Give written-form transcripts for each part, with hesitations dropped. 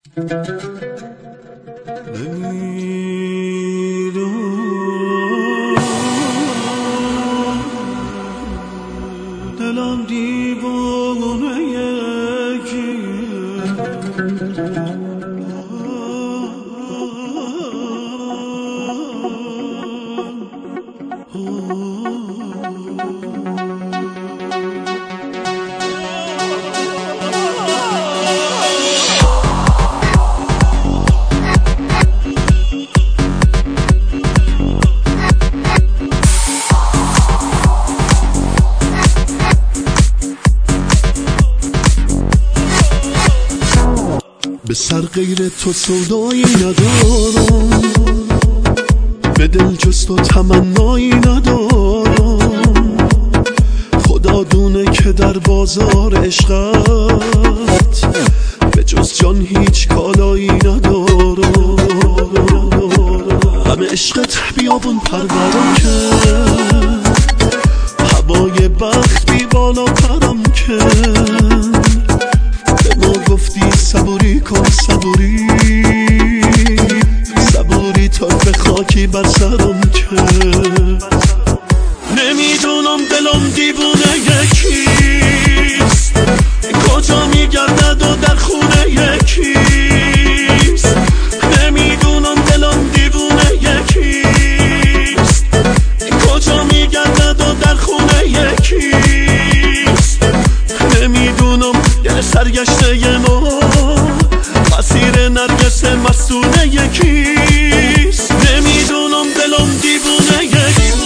دلم دیوانه به سر غیر تو سودایی ندارم، به دل جز تو تمنایی ندارم. خدا دونه که در بازار عشقت به جز جان هیچ کالایی ندارم. همه عشقت بیابون پرورم کرد، هوای بخت بی بالا پرم کرد. به ما گفتی صبوری کن صبوری، صبوری طرف خاکی بر سرم کرد. نمیدونم دلم دیوونه یکیست، کجا میگردد و در خونه یکیست. نمیدونم دلم دیوونه یکیست، کجا میگردد و در خونه یکیست. نمیدونم دل سرگشته ما مسیر نرگس مستونه یکیست. نمیدونم دلم دیوونه یکیست.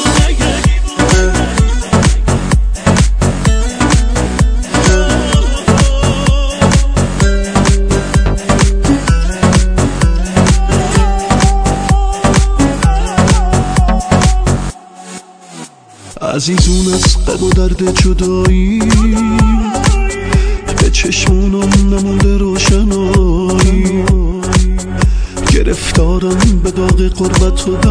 عزیزون از غم و درد جدایی، به چشمونم نمونده روشنایی. گرفتارم به داغ قربت و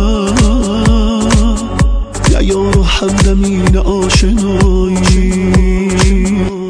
درد، نه یار و همدمین آشنایی.